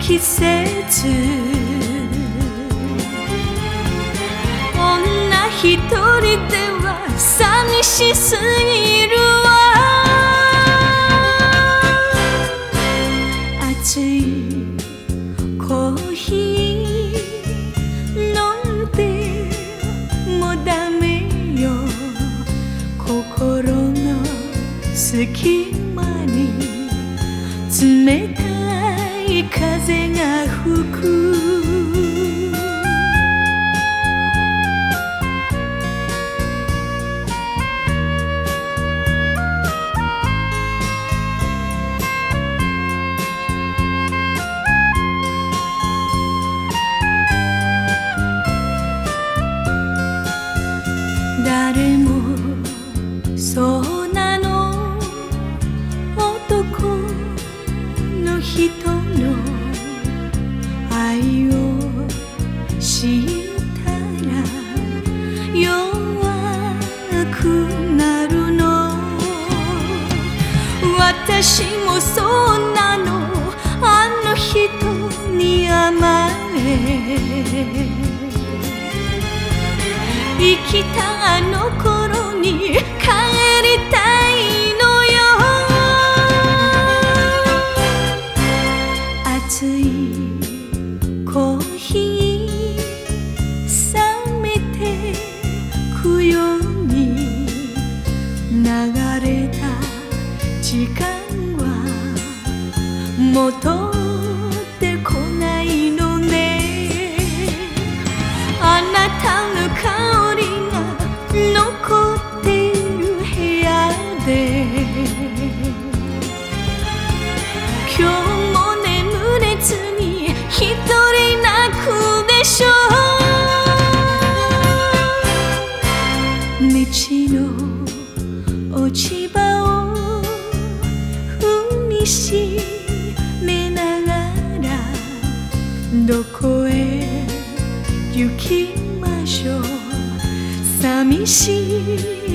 季節女一人では寂しすぎるわ熱いコーヒー飲んでもダメよ心の隙間に冷たい風が吹く誰もそうなの男の人の愛を知ったら弱くなるの私もそうなのあの人に甘え生きたあの頃に帰りたいのよ熱いコーヒー冷めてくように流れた時間は戻ってこないのねあなたの顔残ってる部屋で今日も眠れずに一人泣くでしょ道の落ち葉を踏みしめながらどこへ行きましょう寂しい